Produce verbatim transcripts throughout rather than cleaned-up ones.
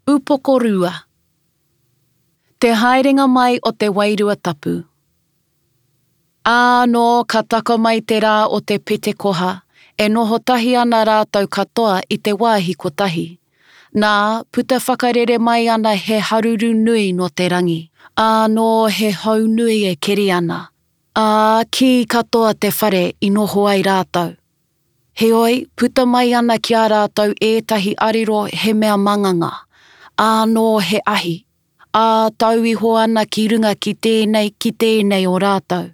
Upokorua. Te haerenga mai o te wairua tapu. Āno ka taka mai te rā o te pete koha, e noho tahi ana rātou katoa i te wāhi kotahi. Nā, puta whakarere mai ana he haruru nui no te rangi. Āno he hau nui e keri ana. Ā, ki katoa te whare i noho ai rātou. Heoi, puta mai ana ki a rātou ētahi ariro he mea manganga. Āno he ahi. Ā, tau iho ana ki runga ki tēnei ki tēnei o rātou.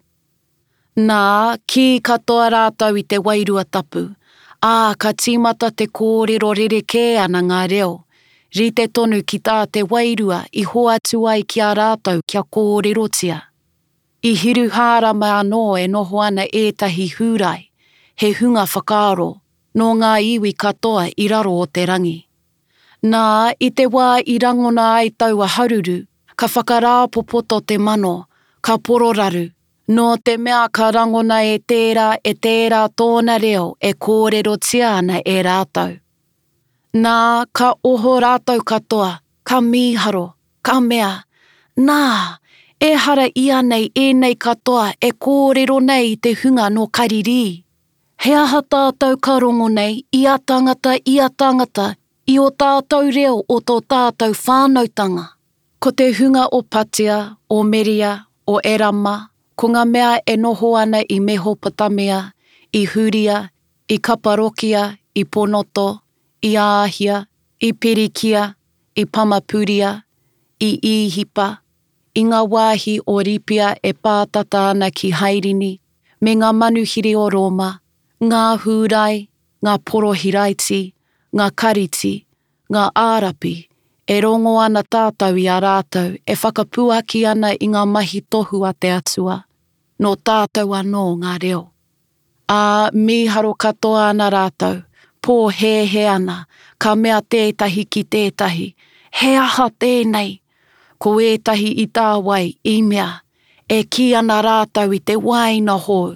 Nā, ki katoa rātou i te wairua tapu. Ā, ka tīmata te kōrero rerekē ana ngā reo. Rite tonu ki tā te wairua i hoa atu ai ki a rātou kia kōrerotia. I hiru hārama anō e noho ana ētahi hūrai, he hunga whakaaro, no ngā iwi katoa i raro o te rangi. Nā, i te wā i rangona ai taua haruru, ka whakarāpopoto te mano, ka pororaru, no te mea ka rangona e tērā e tērā tōna reo e kōrerotia ana e rātou. Nā, ka oho rātou katoa, ka mīharo, ka mea. Nā, e hara ia nei e nei katoa e kōrero nei i te hunga no kariri. He aha tātou ka rongo nei, i a tangata, i a tangata, i o tātou reo o tō tātou whānautanga. Ko te hunga o Patia, o Meria, o Erama, ko ngā mea e noho ana i Mehopotamia, i Huria, i Kaparokia, i Ponoto, i Āhia, i Pirikia, i Pamapuria, i Ihipa, i ngā wāhi o Ripia e pātata ana ki Hairini, me ngā manuhiri o Roma, ngā hūrai, ngā porohiraiti, ngā kariti, ngā ārapi, e rongo ana tātou i a rātou e whakapuaki ana i ngā mahi tohu a te atua, no tātou anō ngā reo. Ā, mīharo katoa ana rātou, pō he he ana, ka mea tētahi ki tētahi, he aha tēnei, ko ētahi i tā wai i mea, e ki ana rātou i te waina hou.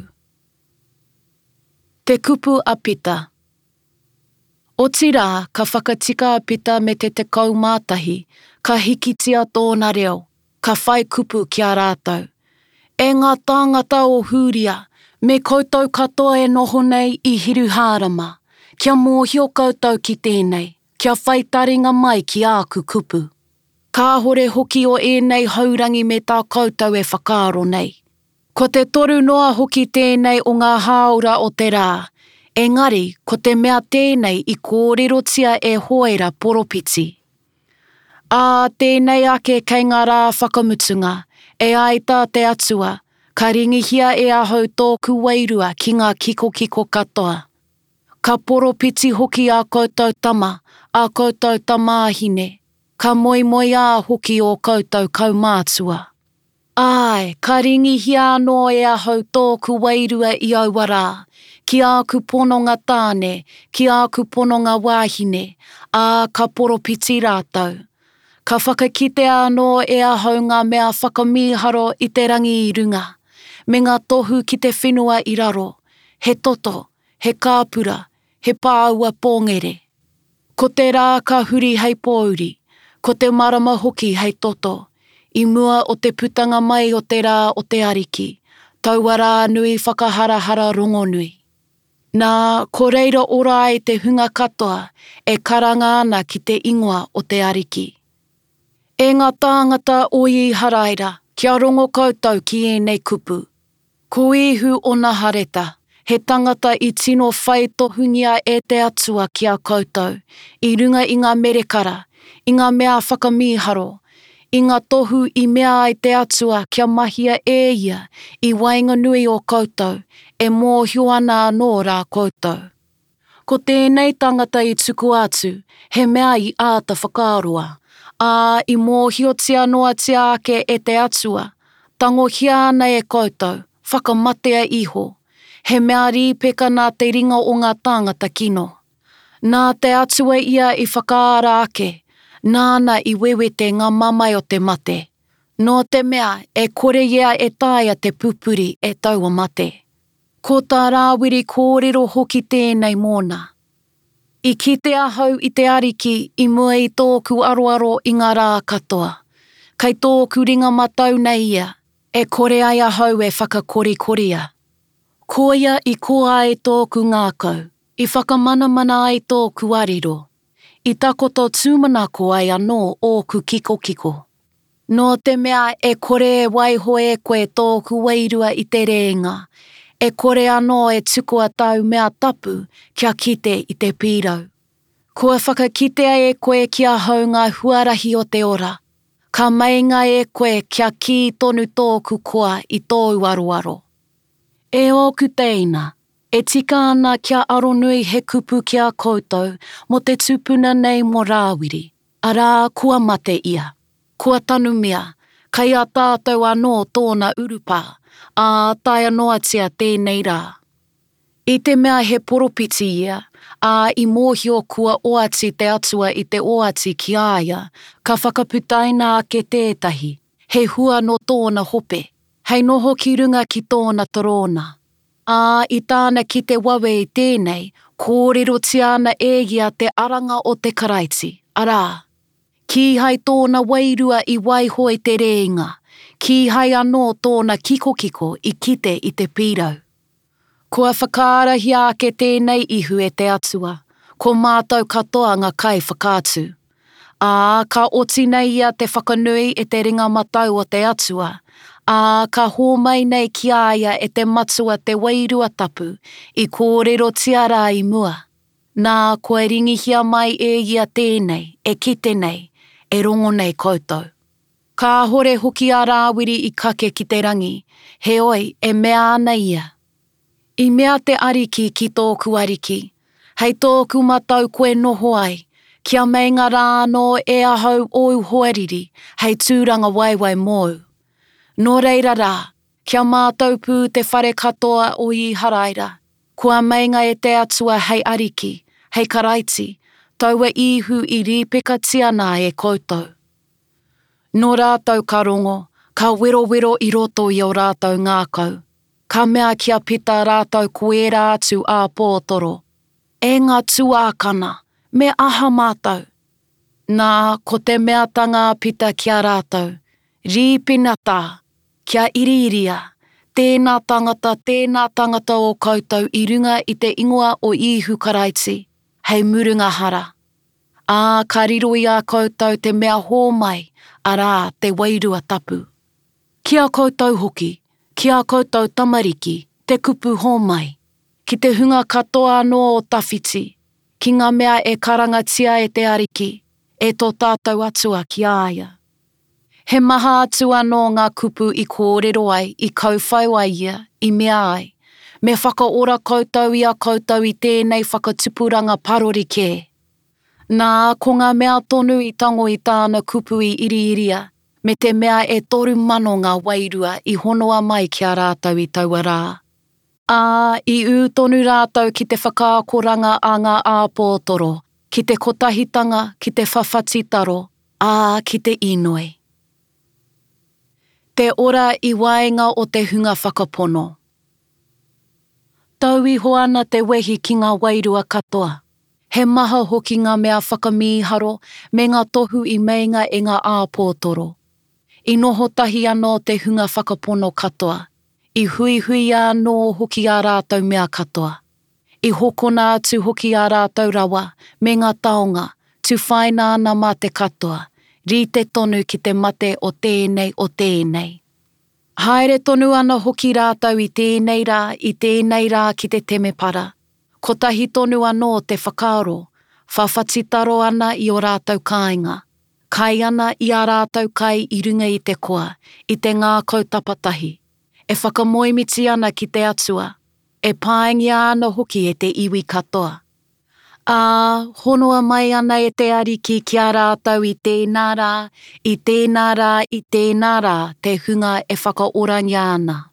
Te kupu a pita. O tirā, ka whakatika a pita me te te kaumātahi, ka hikitia tōna reo, ka whai kupu ki a rātou. E ngā tāngata o Huria, me koutou katoa e noho nei i hiru hārama, kia mōhio koutou ki tēnei, kia whai taringa mai ki āku kupu. Ka hore hoki o ēnei haurangi me tā koutou e whakaaro nei. Ko te toru noa hoki tēnei o ngā haura o te rā, engari ko te mea tēnei i kōrerotia e hoera poropiti. Ā, tēnei ake kei ngā rā whakamutunga, e aita te atua, ka ringihia e ahau tōku wairua ki ngā kiko kiko katoa. Ka poropiti hoki a koutou tama, a koutou tamāhine, ka moi moi a hoki o koutou kaumātua. Ai, ka ringihia anō e ahau tōku wairua i auara, ki āku pononga tāne, ki āku pononga wāhine, ā ka poropiti rātou. Ka whakakite anō e ahau ngā mea whakamīharo i te rangi i runga, me ngā tohu ki te whenua i raro, he toto, he kāpura, he pāua pōngere. Ko te rā ka huri hei pōuri, ko te marama hoki hei toto, i mua o te putanga mai o te rā o te ariki, taua rā nui whakaharahara rongo nui. Nā, ko reira ora ai te hunga katoa e karanga ana ki te ingoa o te ariki. E ngā tāngata o i haraira, kia rongo koutou ki ēnei kupu. Ko ihu o nā hareta, he tangata i tino whai tohungia e te atua ki a koutou, i runga i ngā merekara, i ngā mea whakamīharo, i ngā tohu i mea ai te atua kia mahia e ia i wainga nui o koutou, e mōhio ana anō rā koutou. Ko tēnei tangata i tuku atu, he mea i āta whakaaroa, ā i mōhiotia noa te ake e te atua, tangohia ana e koutou, whakamatea iho, he mea rīpeka nā te ringa o ngā tāngata kino. Nā te atua ia i whakaara ake, nāna i wewete ngā mamai o te mate. No te mea, e kore ia e tāia te pupuri e taua mate. Ko tā rāwiri kōrero hoki tēnei mōna. I kite ahau i te ariki i mua i tōku aroaro i ngā rā katoa. Kei tōku ringa matau nei ia, e kore ai ahau e whakakorikoria. Ko ia i koa ai tōku ngākau, i whakamanamana ai tōku ariro. I takoto tūmanako ai anō ōku kiko kiko. Nō te mea e kore e waiho e koe tōku wairua i te reinga, e kore anō e tukua tau mea tapu kia kite i te pīrau. Kua whakakite ai e koe kia hau ngā huarahi o te ora. Ka mainga e koe kia ki tonu tōku koa i tōu aroaro. E ōku teina, e tika ana kia aronui he kupu kia koutou mo te tupuna nei mo rāwiri. Arā kua mate ia. Kua tanumia, kai a tātou anō tōna urupā, a tai anoatia tēnei rā. I te mea he poropiti ia, a i mōhio kua oati te atua i te oati ki aia, ka whakaputaina ake tētahi, he hua no tōna hope, hei noho ki runga ki tōna torona. A i tāna ki te wawe i tēnei, kōrero tiana ēgia te aranga o te karaiti, arā. Ki hai tōna wairua i waiho i te reinga, ki hai anō tōna kiko kiko i kite i te pīrau. Kua whakaarahi ake tēnei ihu e te atua, ko mātou katoa ngā kai whakātu. A ka oti nei ia te whakanui e te ringa matau o te atua, a ka hōmai nei ki aia e te matua te wairua tapu i kōrero tiara i mua. Nā koe ringihia mai e ia tēnei, e kite nei, e rongo nei koutou. Ka hore hoki a rāwiri i kake ki te rangi, he oi e mea ana ia. I mea te ariki ki tōku ariki, hei tōku matau koe noho ai, kia meinga rā anō e ahau ou hoeriri, hei tūranga waiwai mōu. Nō reira rā, kia mātou pū te whare katoa o i haraira, kua meinga e te atua hei ariki, hei karaiti, taua ihu i rīpeka tiana e koutou. Nō rātou ka rongo, ka wero wero i roto i o rātou ngākau, ka mea kia pita rātou koera atu a pōtoro. E ngā tuākana, me aha mātou. Nā, ko te mea tanga pita kia rātou, rīpina tā, kia iriria, tēnā tangata, tēnā tangata o koutou i runga i te ingoa o ihu karaiti, hei murunga hara. Ā, ka riro i a koutou te mea hōmai, arā te wairua tapu. Kia koutou hoki, kia koutou tamariki, te kupu hōmai, ki te hunga katoa anō o tawhiti, ki ngā mea e karangatia e te ariki, e tō tātou atua ki aia. He maha atu anō ngā kupu i kōrero ai, i kauwhau ai ia, i mea ai, me whakaora koutou i a koutou i tēnei whakatupuranga parori kē. Nā, ko ngā mea tonu i tango i tāna kupu i iriiria, me te mea e toru mano ngā wairua i honoa mai kia rātou i taua rā. Ā, i ū tonu rātou ki te whakaakoranga a ngā āpōtoro, ki te kotahitanga, ki te whawhatitaro, ā, ki te inoi. Te ora i waenga o te hunga whakapono. Tau iho ana te wehi ki ngā wairua katoa. He maha hoki ngā mea whakamīharo me ngā tohu i meinga e ngā āpōtoro. I noho tahi anō te hunga whakapono katoa. I hui hui anō hoki a rātou mea katoa. I hokona atu hoki a rātou rawa me ngā taonga, tu whaina ana mā te katoa, rite tonu ki te mate o tēnei o tēnei. Haere tonu ana hoki rātou i tēnei rā, i tēnei rā ki te temepara. Ko tahi tonu anō te whakaaro, whawhatitaro ana i o rātou kāinga. Kai ana i a rātou kai i runga i te koa, i te ngā kautapatahi. E whakamoimiti ana ki te atua, e pāingia ana hoki e te iwi katoa. Ā, honua mai ana e te ariki ki a rātou i tēnā rā, i tēnā rā, i tēnā rā, te hunga e whakaorania ana.